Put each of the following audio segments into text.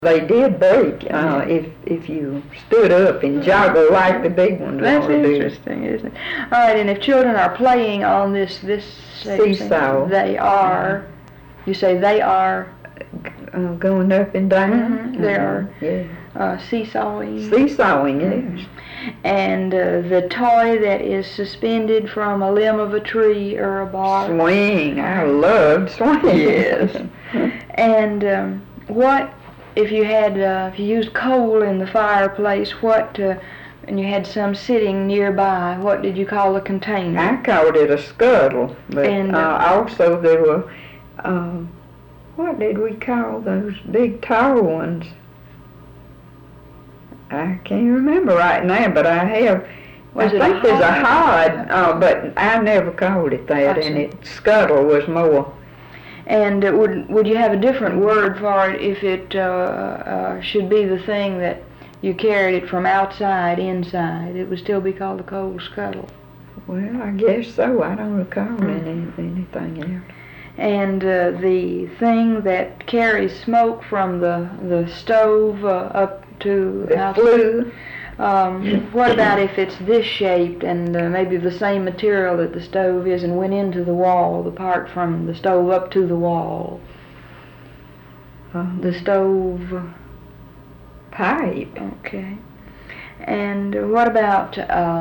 They did break if you stood up and joggled like the big ones. That's interesting, isn't it? All right, and if children are playing on this seesaw, they are. You say they are going up and down. They are seesawing. Seesawing, yes. And the toy that is suspended from a limb of a tree or a bark. Swing. I loved swing. Yes. And what if you had if you used coal in the fireplace? And you had some sitting nearby, what did you call the container? I called it a scuttle, but also there were, what did we call those big tall ones? I can't remember right now, but I think there's a hod, but I never called it that, and scuttle was more. And would you have a different word for it if it should be the thing that you carried it from outside inside? It would still be called a coal scuttle. Well, I guess so. I don't recall anything else. And the thing that carries smoke from the stove up to the flue. What about if it's this shaped and maybe the same material that the stove is and went into the wall, the part from the stove up to the wall? The stove pipe. Okay. And what about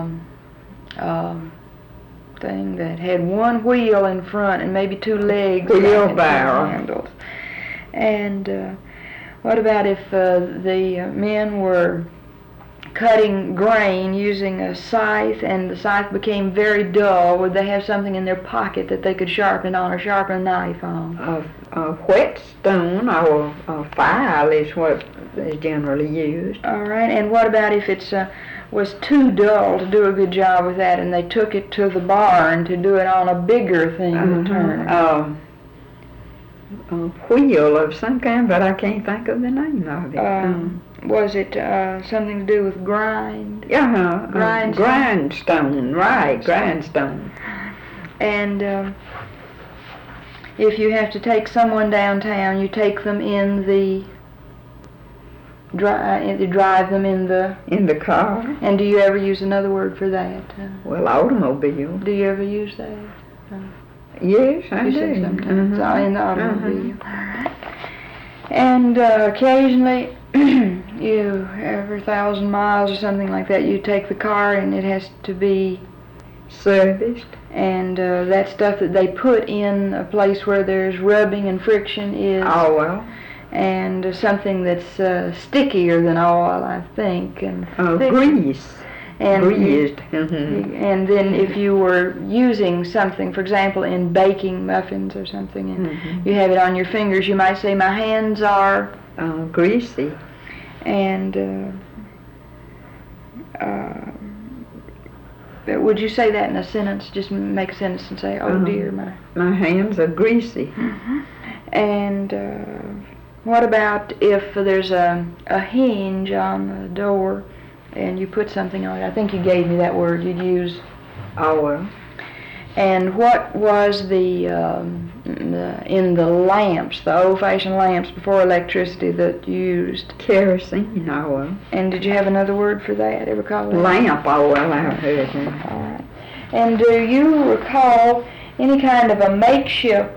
thing that had one wheel in front and maybe two legs? Wheelbarrow. Handles. And what about if the men were cutting grain using a scythe and the scythe became very dull? Would they have something in their pocket that they could sharpen on or sharpen a knife on? A whetstone or a file is what is generally used. All right, and what about if it was too dull to do a good job with that and they took it to the barn to do it on a bigger thing to turn? A wheel of some kind, but I can't think of the name of it. Was it something to do with grind? Yeah, grindstone, right, grindstone. And if you have to take someone downtown, you take them in the drive them in the car. And do you ever use another word for that? Well, automobile. Do you ever use that? Yes, I do. Sometimes in the automobile. And occasionally, every 1,000 miles or something like that, you take the car and it has to be serviced. And that stuff that they put in a place where there's rubbing and friction is. Oh, well. And something that's stickier than oil, I think. And grease. And greased. And then if you were using something, for example, in baking muffins or something, and you have it on your fingers, you might say, my hands are greasy. And would you say that in a sentence? Just make a sentence and say, oh dear, my hands are greasy. And what about if there's a hinge on the door and you put something on it? I think you gave me that word. You'd use. Oh, well. And what was in the lamps, the old-fashioned lamps before electricity that you used? Kerosene. Oh, well. And did you have another word for that? Ever call it? Lamp. Oh, well, I've heard that. All right. And do you recall any kind of a makeshift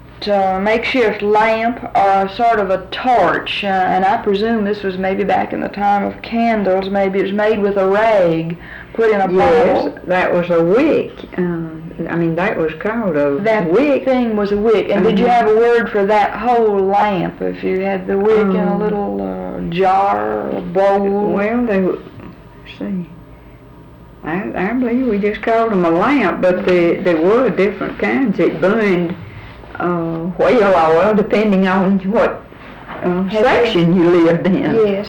lamp or sort of a torch, and I presume this was maybe back in the time of candles. Maybe it was made with a rag put in a bowl. Yes, that was a wick. That was called a wick. That thing was a wick. And did you have a word for that whole lamp? If you had the wick in a little jar or a bowl? Well, I believe we just called them a lamp, but there were different kinds. It burned whale oil, depending on what section you lived in. Yes.